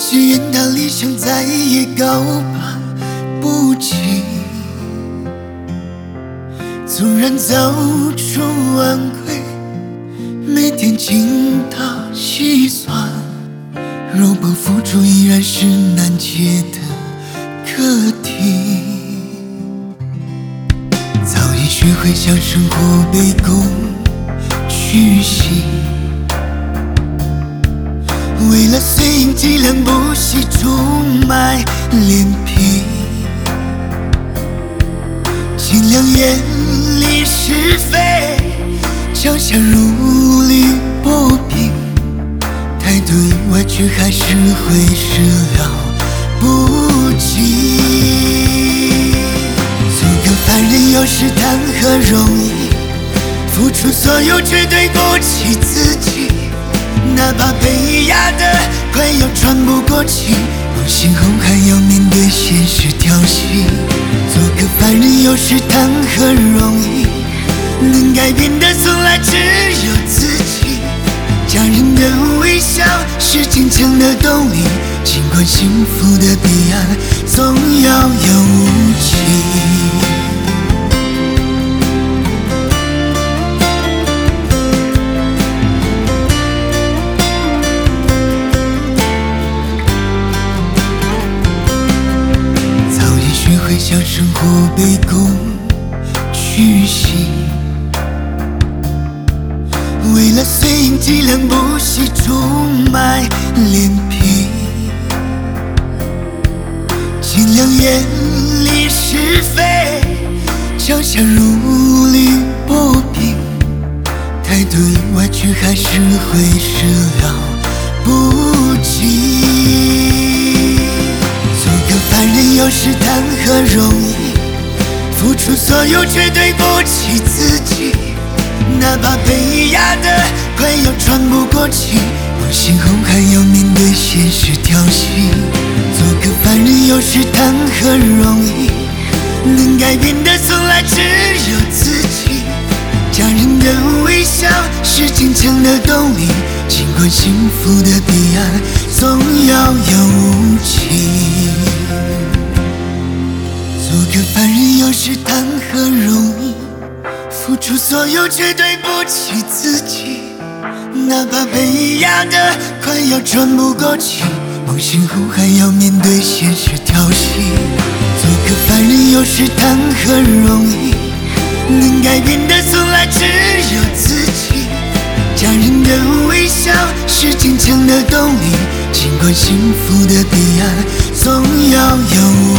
只愿他理想再也高攀不起。纵然早出晚归，每天经他细算，若不付出依然是难解的课题。早已学会向生活卑躬屈膝，为了碎银几两不惜出卖脸皮，尽量远离是非，脚下如履薄冰，态度意外却还是会始料不及。做个凡人有时谈何容易，付出所有却对不起自己，哪怕被压得快要喘不过气，梦醒后还要面对现实挑衅。做个凡人有时谈何容易，能改变的从来只有自己。家人的微笑是坚强的动力，尽管幸福的彼岸总遥遥无期。会向生活卑躬屈膝，为了碎银几两不惜出卖脸皮，尽量远离是非，脚下如履薄冰，态度意外却还是会始料不及。凡人有时谈何容易，付出所有却对不起自己，哪怕被压得快要喘不过气，梦醒后还要面对现实挑衅。做个凡人有时谈何容易，能改变的从来只有自己。家人的微笑是坚强的动力，尽管幸福的彼岸总遥遥无期。做个凡人有时谈何容易，付出所有却对不起自己，哪怕被压得快要喘不过气，梦醒后还要面对现实挑衅。做个凡人有时谈何容易，能改变的从来只有自己。家人的微笑是坚强的动力，尽管幸福的彼岸总遥遥无期。